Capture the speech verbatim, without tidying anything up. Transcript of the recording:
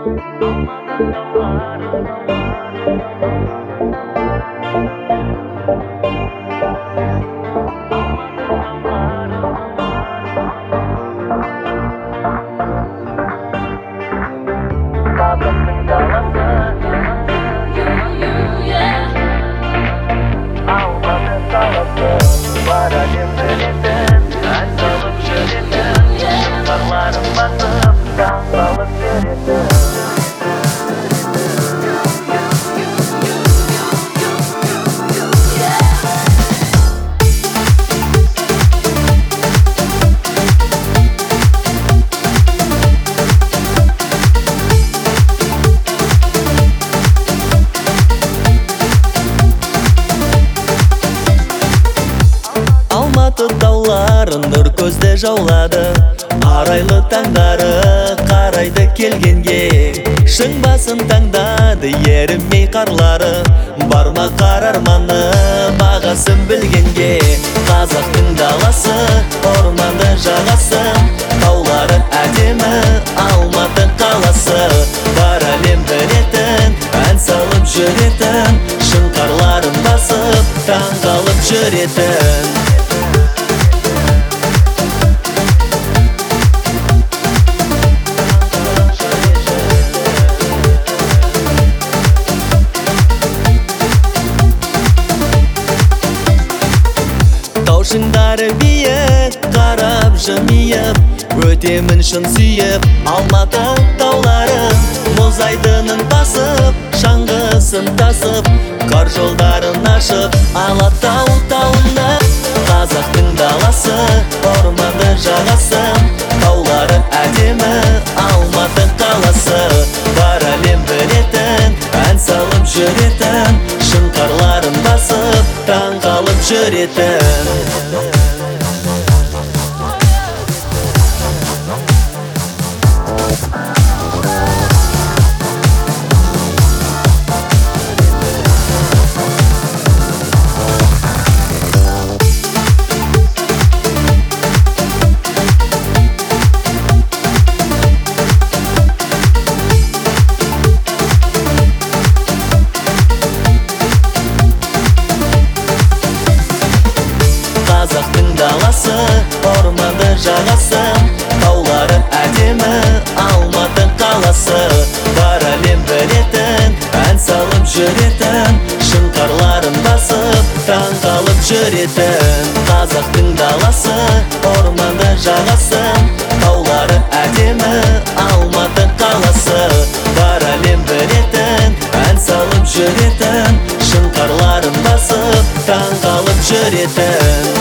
Тауларын нұр көзді жаулады, арайлы таңдары қарайды келгенге. Шың басын таңдады ерімей қарлары, барма қар арманы бағасын білгенге. Қазақтың даласы, орманды жағасы, таулары әдемі Алматы қаласы. Бар әлем білетін, ән салып жүретін, шың қарларын басып, таңғалып жүретін. Шыңдары биік, қарап жымиып, өтемін шын сүйіп, Алматы тауларын, мұз айдынын басып, шаңғысын тасып, қар жолдарын ашып, Алатау тауында. Қазақтың даласы, орманды жағасы, таулары әдемі Алматы қаласы. Бар әлем білетін, ән салып жүретін, шың қарларын басып, таңғалып жүретін. Қазақтың даласы, орманды жағасы, таулары әдемі Алматы қаласы. Бар әлем білетін, ән салып жүретін, шың қарларын басып, таңғалып жүретін. Қазақтың даласы, орманды жағасы, таулары әдемі Алматы қаласы. Бар әлем білетін, ән салып жүретін, шың қарларын басып, таңғалып жүретін.